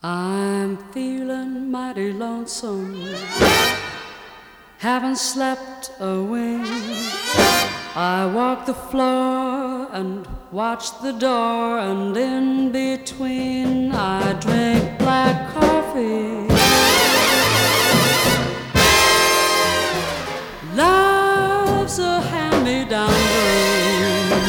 I'm feeling mighty lonesome, haven't slept a wink. I walk the floor and watch the door, and in between I drink black coffee. Love's a hand-me-down dream.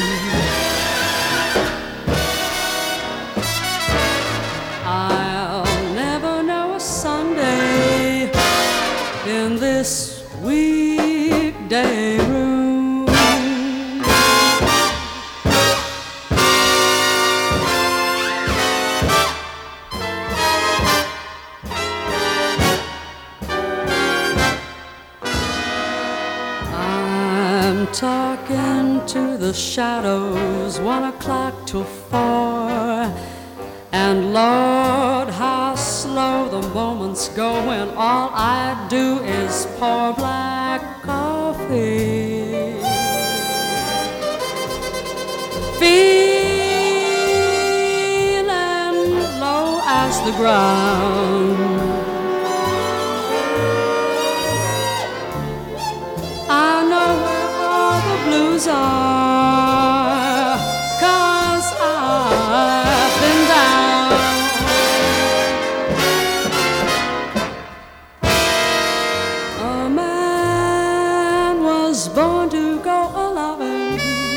I'll never know a Sunday in this weekday room. I'm talking to the shadows, 1 o'clock till 4. And Lord, how slow the moments go when all I do is pour black coffee. Feeling low as the ground, I know where all the blues are, 'cause I've been down. A man was born to go a-loving,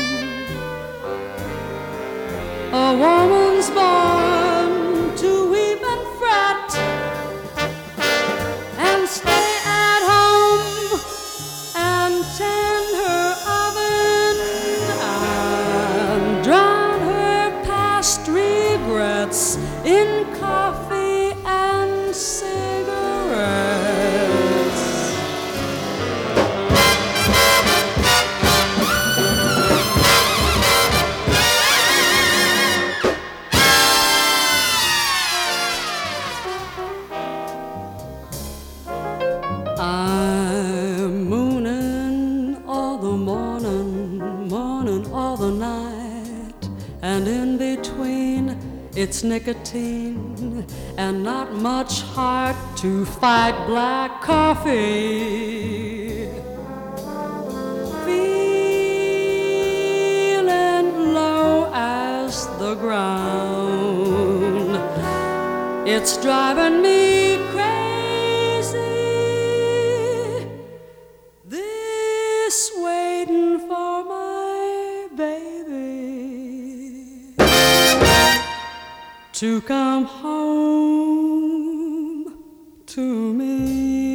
a woman's born to weep and fret and stay at home and tend her oven and drown her past regrets in coffee and cigarettes. I'm mooning all the morning, morning all the night, and in between it's nicotine and not much heart to fight black coffee. Feeling low as the ground, it's driving me crazy, this waiting for my baby to come home to me.